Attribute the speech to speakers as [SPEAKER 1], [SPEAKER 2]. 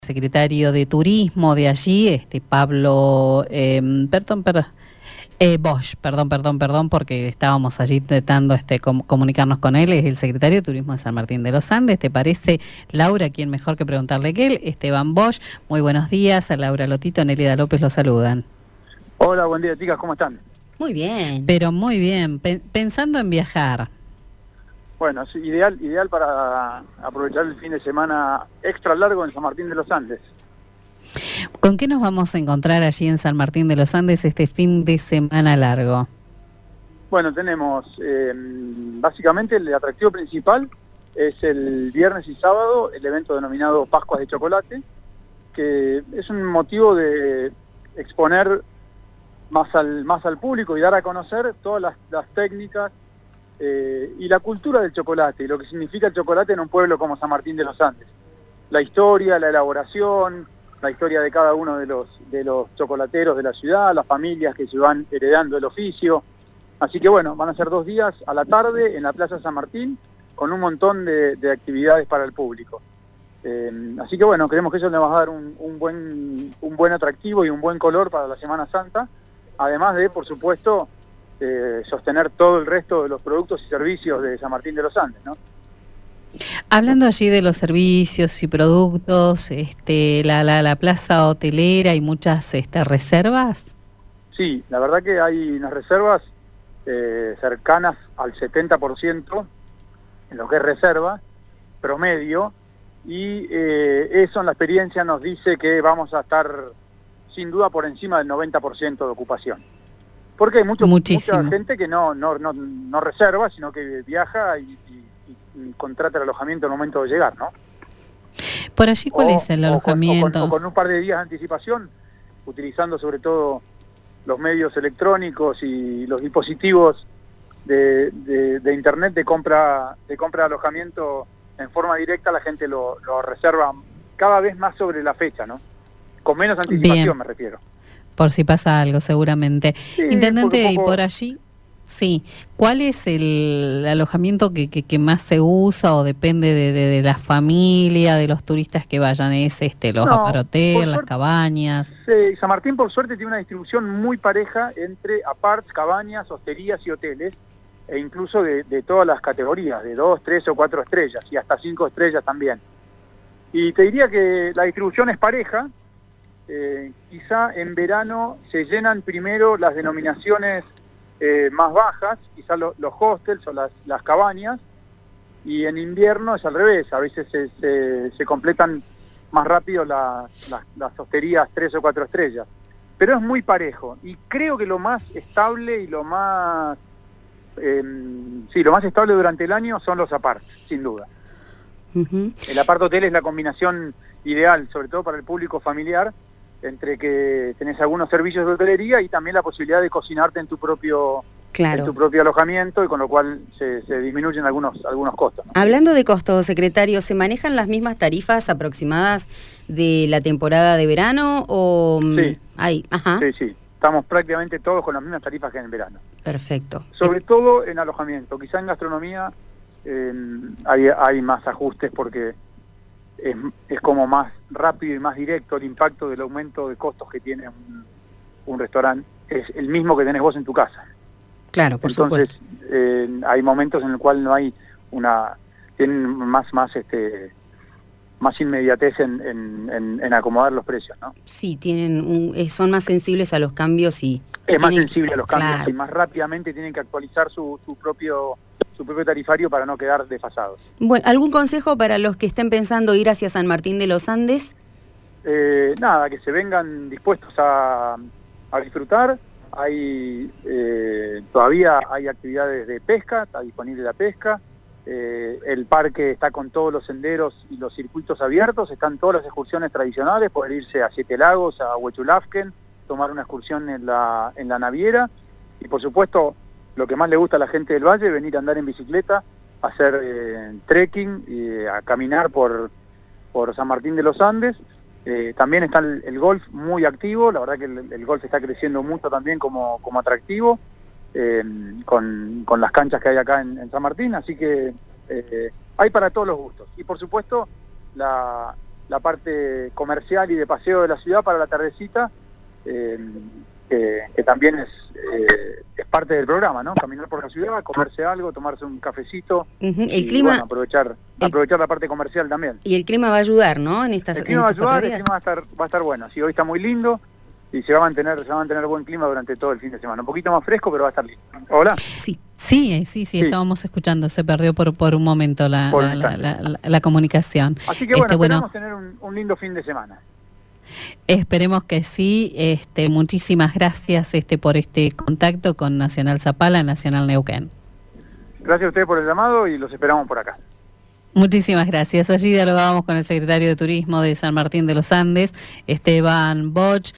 [SPEAKER 1] Secretario de Turismo de allí, Pablo, Bosch, perdón, porque estábamos allí intentando comunicarnos con él, es el secretario de Turismo de San Martín de los Andes. ¿Te parece, Laura, quién mejor que preguntarle que él? Esteban Bosch, muy buenos días, a Laura Lotito, Nélida López los saludan.
[SPEAKER 2] Hola, buen día, chicas, ¿cómo están?
[SPEAKER 3] Muy bien.
[SPEAKER 1] Pero muy bien, pensando en viajar.
[SPEAKER 2] Bueno, es ideal para aprovechar el fin de semana extra largo en San Martín de los Andes.
[SPEAKER 1] ¿Con qué nos vamos a encontrar allí en San Martín de los Andes este fin de semana largo?
[SPEAKER 2] Bueno, tenemos básicamente el atractivo principal es el viernes y sábado, el evento denominado Pascuas de Chocolate, que es un motivo de exponer más al público y dar a conocer todas las técnicas y la cultura del chocolate, y lo que significa el chocolate en un pueblo como San Martín de los Andes. La historia, la elaboración, la historia de cada uno de los chocolateros de la ciudad, las familias que se van heredando el oficio. Así que bueno, van a ser 2 días a la tarde en la Plaza San Martín, con un montón de actividades para el público. Así que bueno, creemos que eso le va a dar un buen atractivo y un buen color para la Semana Santa, además de, por supuesto, sostener todo el resto de los productos y servicios de San Martín de los Andes, ¿no?
[SPEAKER 1] Hablando allí de los servicios y productos, la plaza hotelera y muchas reservas.
[SPEAKER 2] Sí, la verdad que hay unas reservas cercanas al 70% en lo que es reserva promedio, y eso en la experiencia nos dice que vamos a estar sin duda por encima del 90% de ocupación. Porque hay mucha gente que no reserva, sino que viaja y contrata el alojamiento al momento de llegar, ¿no?
[SPEAKER 1] Por allí, ¿cuál es el alojamiento?
[SPEAKER 2] O con un par de días de anticipación, utilizando sobre todo los medios electrónicos y los dispositivos de internet de compra de alojamiento en forma directa. La gente lo reserva cada vez más sobre la fecha, ¿no? Con menos anticipación. Bien. Me refiero.
[SPEAKER 1] Por si pasa algo, seguramente. Sí, Intendente, y por allí, sí, ¿cuál es el alojamiento que más se usa o depende de la familia, de los turistas que vayan? ¿Es los aparoteles, las cabañas?
[SPEAKER 2] Sí, San Martín por suerte tiene una distribución muy pareja entre aparts, cabañas, hosterías y hoteles, e incluso de todas las categorías, de 2, 3 o 4 estrellas, y hasta 5 estrellas también. Y te diría que la distribución es pareja. Quizá en verano se llenan primero las denominaciones más bajas, quizá los hostels o las cabañas, y en invierno es al revés, a veces se completan más rápido las hosterías 3 o 4 estrellas, pero es muy parejo, y creo que lo más estable y lo más estable durante el año son los aparts, sin duda. El apart hotel es la combinación ideal, sobre todo para el público familiar, entre que tenés algunos servicios de hotelería y también la posibilidad de cocinarte en tu propio alojamiento, y con lo cual se disminuyen algunos costos, ¿no?
[SPEAKER 3] Hablando de costos, secretario, ¿se manejan las mismas tarifas aproximadas de la temporada de verano o...?
[SPEAKER 2] Sí.
[SPEAKER 3] Ajá.
[SPEAKER 2] Sí, estamos prácticamente todos con las mismas tarifas que en verano.
[SPEAKER 3] Perfecto.
[SPEAKER 2] Sobre todo en alojamiento, quizá en gastronomía hay más ajustes porque es como más rápido y más directo el impacto del aumento de costos que tiene un restaurante. Es el mismo que tenés vos en tu casa.
[SPEAKER 3] Claro, por supuesto.
[SPEAKER 2] Entonces, hay momentos en el cual no hay tienen más inmediatez en acomodar los precios, ¿no?
[SPEAKER 3] Sí, son más sensibles a los cambios y...
[SPEAKER 2] Es más sensible a los cambios,
[SPEAKER 3] claro.
[SPEAKER 2] Y más rápidamente tienen que actualizar su propio tarifario para no quedar desfasados.
[SPEAKER 3] Bueno, ¿algún consejo para los que estén pensando ir hacia San Martín de los Andes?
[SPEAKER 2] Nada, que se vengan dispuestos a disfrutar. Todavía hay actividades de pesca, está disponible la pesca. El parque está con todos los senderos y los circuitos abiertos, están todas las excursiones tradicionales, poder irse a Siete Lagos, a Huechulafken, tomar una excursión en la naviera, y por supuesto lo que más le gusta a la gente del valle, venir a andar en bicicleta, a hacer trekking y a caminar por San Martín de los Andes. También está el golf muy activo, la verdad que el golf está creciendo mucho también como atractivo, con las canchas que hay acá en San Martín, así que hay para todos los gustos. Y por supuesto la la parte comercial y de paseo de la ciudad para la tardecita, que también es parte del programa, ¿no? Caminar por la ciudad, comerse algo, tomarse un cafecito.
[SPEAKER 3] El clima,
[SPEAKER 2] bueno, aprovechar la parte comercial también.
[SPEAKER 3] Y el clima va a ayudar, ¿no? El clima
[SPEAKER 2] va a ayudar, el clima va a estar bueno. Sí, hoy está muy lindo y se va a mantener buen clima durante todo el fin de semana. Un poquito más fresco, pero va a estar lindo. ¿Hola?
[SPEAKER 1] Sí, estábamos escuchando, se perdió por un momento la comunicación.
[SPEAKER 2] Así que esperamos tener un lindo fin de semana.
[SPEAKER 1] Esperemos que sí. Muchísimas gracias por este contacto con Nacional Zapala, Nacional Neuquén.
[SPEAKER 2] Gracias a ustedes por el llamado y los esperamos por acá.
[SPEAKER 1] Muchísimas gracias. Allí dialogábamos con el secretario de Turismo de San Martín de los Andes, Esteban Boch.